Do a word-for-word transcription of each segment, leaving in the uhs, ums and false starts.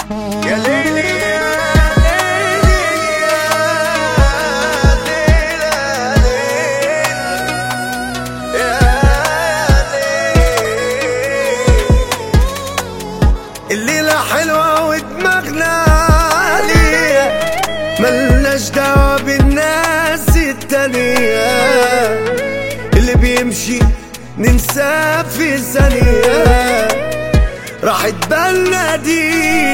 يا ليلي يا ليلي يا ليلى ليل يا ليل. الليلة حلوة ودماغنا عالية، ملناش دعوة بالناس التانية، اللي بيمشي ننساه في ثانية، راحت بالنا دي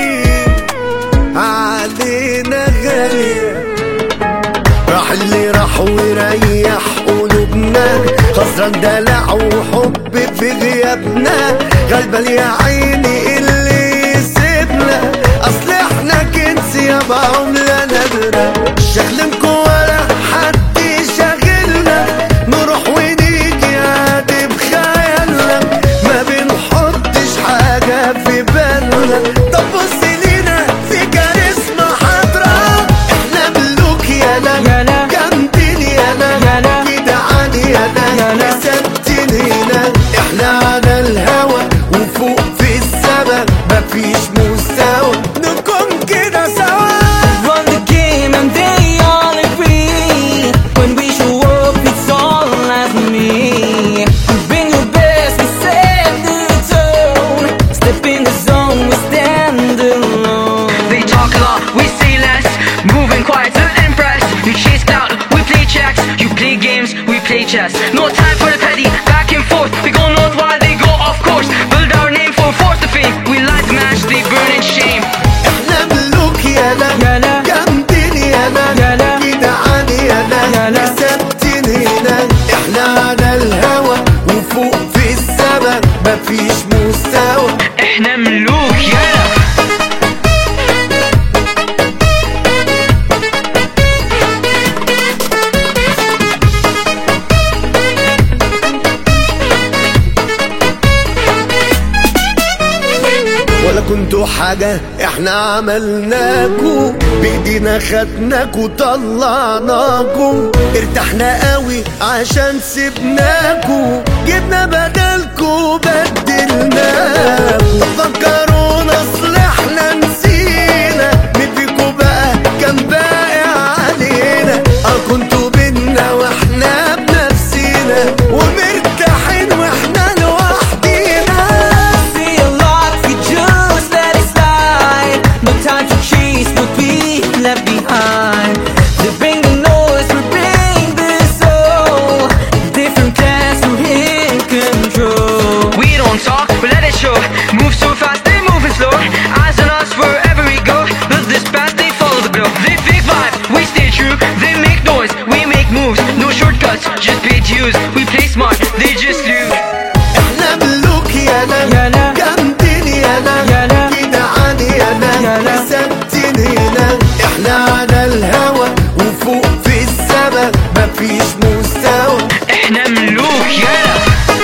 علينا غالية. راح اللي راح ويريح قلوبنا، خسران دلع وحب في غيابنا، غلبان يا عيني اللي يسيبنا، اصل احنا كنز يابا عملة نادرة، شغلنكو ولا حد شاغلنا، نروح ونيجي عادي بخيالنا، ما بنحطش حاجة في بالنا. طب بص لينا في كاريزما حضرة، احنا ملوك يالا جامدين يالا كده عادي يالا ثابتين هنا، احنا على الهوا وفوق في السما، مفيش مستوى نكون كده سوا. Run the game and they all agree, when we show up it's all as me. Bring your best, we set the tone, step in the zone, we stand alone. They talk a lot, we say less, moving quiet to impress. You chase clout, we play checks. You play games, we play chess. No time for the petty, back and forth. We go north while they go off course. Build our name for force of fame. We light the match, they burn in shame. احنا ملوك يالا جامدين يالا كده عادي يالا ثابتين هنا، احنا على الهوا وفوق في السما، مفيش مستوى احنا ملوك يالا. ولا كنتوا حاجة، احنا عملناكوا بايدينا، خدناكوا طلعناكوا، ارتحنا قوي عشان سيبناكوا، جبنا بدلكوا بدلناكوا، فكرونا اصل احنا نسينا، مين فيكوا بقى كان باقي علينا، اه كنتوا بينا واحنا بنفسينا، ومرتاحين واحنا لوحدينا. See a lot, we just let it slide, no time to chase what we left behind. They bring the noise, we bring the soul, different class, we're in control. We don't talk, we let it show. Move so fast, they moving slow. Eyes on us wherever we go. Build this path, they follow the glow. They big vibe, we stay true. They make noise, we make moves. No shortcuts, just paid dues. We play smart, they just lose. احنا ملوك يالا جامدين يالا كده عادي يالا ثابتين هنا، احنا على الهوا وفوق في السما، مفيش مستوى احنا ملوك يالا.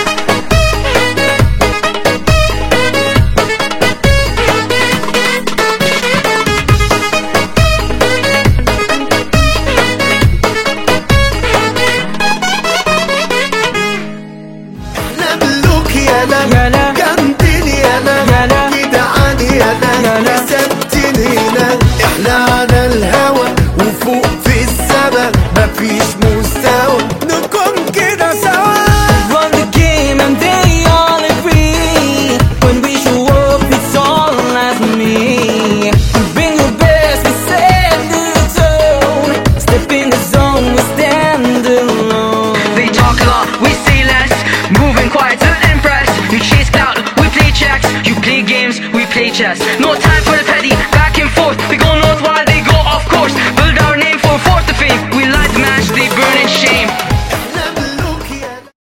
احنا ملوك يالا جامدين يالا كده عادي يالا ثابتين هنا، احنا على الهوا وفوق في السما، مفيش مستوى نكون كده سوا. Run the game and they all agree, when we show up it's all as me. Bring your best, we set the tone, step in the zone, we stand alone. They talk a lot, we say less, moving quiet to impress. You chase clout, we play checks. You play games, we play chess. No time for the